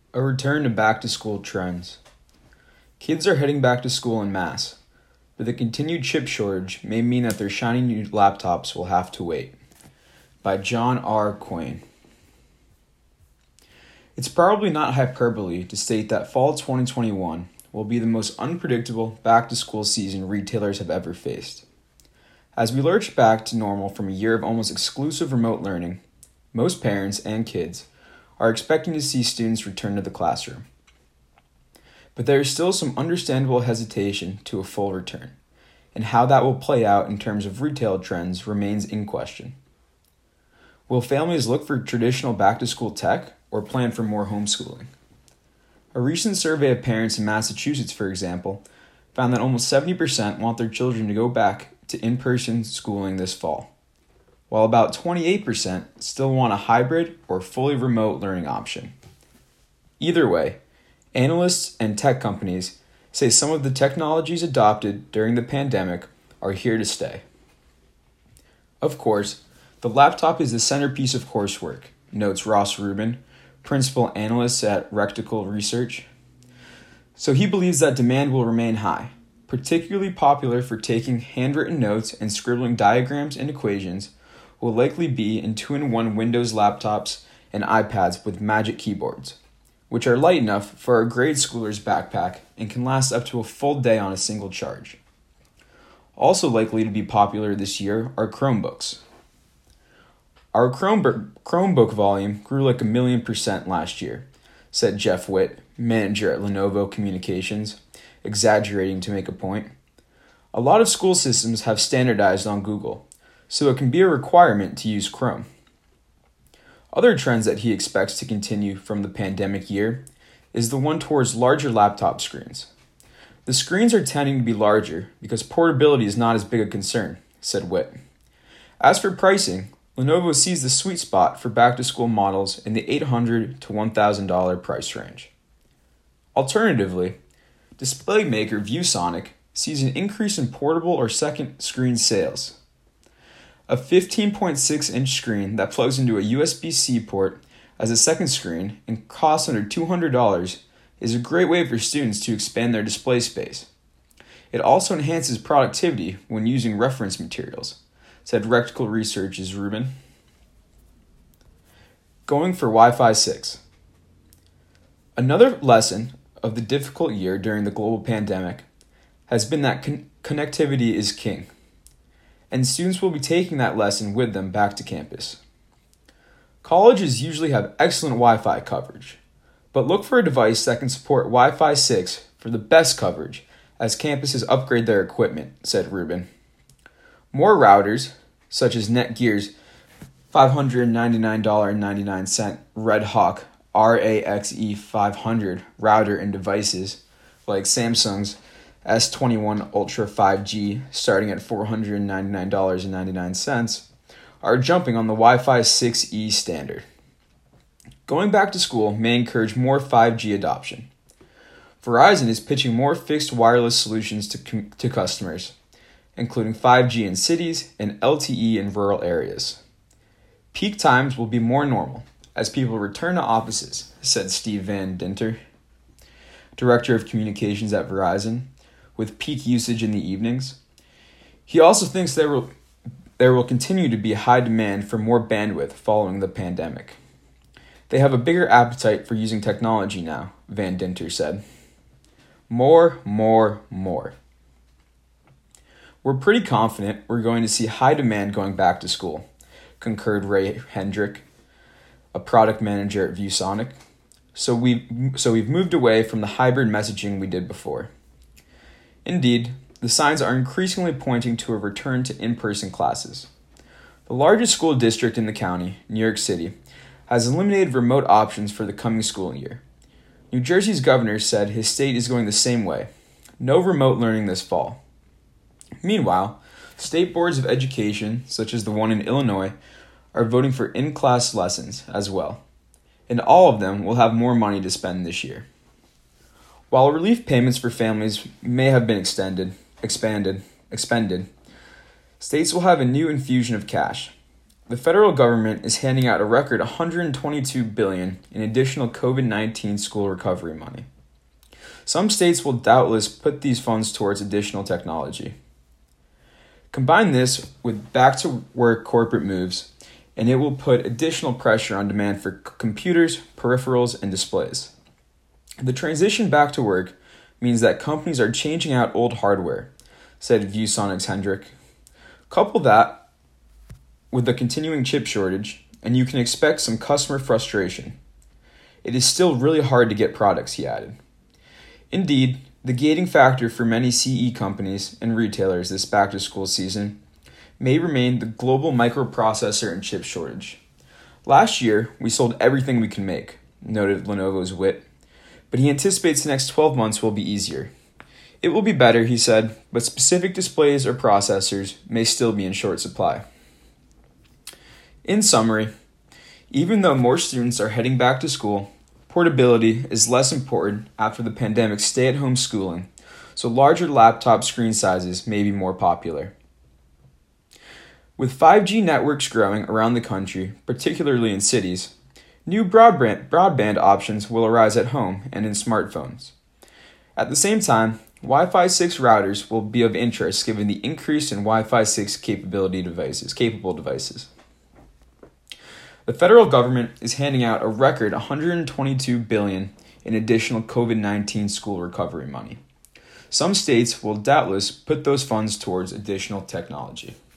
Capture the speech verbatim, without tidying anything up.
A return to back-to-school trends. Kids are heading back to school en masse, but the continued chip shortage may mean that their shiny new laptops will have to wait. By John R. Quain. It's probably not hyperbole to state that fall twenty twenty-one will be the most unpredictable back-to-school season retailers have ever faced. As we lurch back to normal from a year of almost exclusive remote learning, most parents and kids are expecting to see students return to the classroom. But there is still some understandable hesitation to a full return, and how that will play out in terms of retail trends remains in question. Will families look for traditional back-to-school tech or plan for more homeschooling? A recent survey of parents in Massachusetts, for example, found that almost seventy percent want their children to go back to in-person schooling this fall, while about twenty-eight percent still want a hybrid or fully remote learning option. Either way, analysts and tech companies say some of the technologies adopted during the pandemic are here to stay. Of course, the laptop is the centerpiece of coursework, notes Ross Rubin, principal analyst at Rectical Research. So he believes that demand will remain high, particularly popular for taking handwritten notes and scribbling diagrams and equations will likely be in two-in-one Windows laptops and iPads with Magic Keyboards, which are light enough for a grade schooler's backpack and can last up to a full day on a single charge. Also likely to be popular this year are Chromebooks. Our Chromebook, Chromebook volume grew like a million percent last year, said Jeff Witt, manager at Lenovo Communications, exaggerating to make a point. A lot of school systems have standardized on Google, so it can be a requirement to use Chrome. Other trends that he expects to continue from the pandemic year is the one towards larger laptop screens. The screens are tending to be larger because portability is not as big a concern, said Witt. As for pricing, Lenovo sees the sweet spot for back-to-school models in the eight hundred dollars to one thousand dollars price range. Alternatively, display maker ViewSonic sees an increase in portable or second screen sales. A fifteen point six inch screen that plugs into a U S B-C port as a second screen and costs under two hundred dollars is a great way for students to expand their display space. It also enhances productivity when using reference materials, said Rectical Research's Rubin. Going for Wi-Fi six. Another lesson of the difficult year during the global pandemic has been that con- connectivity is king, and students will be taking that lesson with them back to campus. Colleges usually have excellent Wi-Fi coverage, but look for a device that can support Wi-Fi six for the best coverage as campuses upgrade their equipment, said Rubin. More routers, such as Netgear's five hundred ninety-nine dollars and ninety-nine cents Red Hawk R A X E five hundred router and devices, like Samsung's S twenty-one Ultra five G starting at four hundred ninety-nine dollars and ninety-nine cents, are jumping on the Wi-Fi six E standard. Going back to school may encourage more five G adoption. Verizon is pitching more fixed wireless solutions to, com- to customers, including five G in cities and L T E in rural areas. Peak times will be more normal as people return to offices, said Steve Van Dinter, director of communications at Verizon, with peak usage in the evenings. He also thinks there will, there will continue to be high demand for more bandwidth following the pandemic. They have a bigger appetite for using technology now, Van Dinter said. More, more, more. We're pretty confident we're going to see high demand going back to school, concurred Ray Hendrick, a product manager at ViewSonic. So we've, so we've moved away from the hybrid messaging we did before. Indeed, the signs are increasingly pointing to a return to in-person classes. The largest school district in the county, New York City, has eliminated remote options for the coming school year. New Jersey's governor said his state is going the same way. No remote learning this fall. Meanwhile, state boards of education, such as the one in Illinois, are voting for in-class lessons as well, and all of them will have more money to spend this year. While relief payments for families may have been extended, expanded, expended, states will have a new infusion of cash. the federal government is handing out a record one hundred twenty-two billion dollars in additional COVID nineteen school recovery money. Some states will doubtless put these funds towards additional technology. Combine this with back-to-work corporate moves, and it will put additional pressure on demand for c- computers, peripherals, and displays. The transition back to work means that companies are changing out old hardware, said ViewSonic's Hendrik. Couple that with the continuing chip shortage, and you can expect some customer frustration. It is still really hard to get products, he added. Indeed, the gating factor for many C E companies and retailers this back-to-school season may remain the global microprocessor and chip shortage. Last year, we sold everything we can make, noted Lenovo's Witt, but he anticipates the next twelve months will be easier. It will be better, he said, but specific displays or processors may still be in short supply. In summary, even though more students are heading back to school, portability is less important after the pandemic's stay-at-home schooling, so larger laptop screen sizes may be more popular. With five G networks growing around the country, particularly in cities, new broadband, broadband options will arise at home and in smartphones. At the same time, Wi-Fi six routers will be of interest given the increase in Wi-Fi six capability devices, capable devices. The federal government is handing out a record one hundred twenty-two billion dollars in additional COVID nineteen school recovery money. Some states will doubtless put those funds towards additional technology.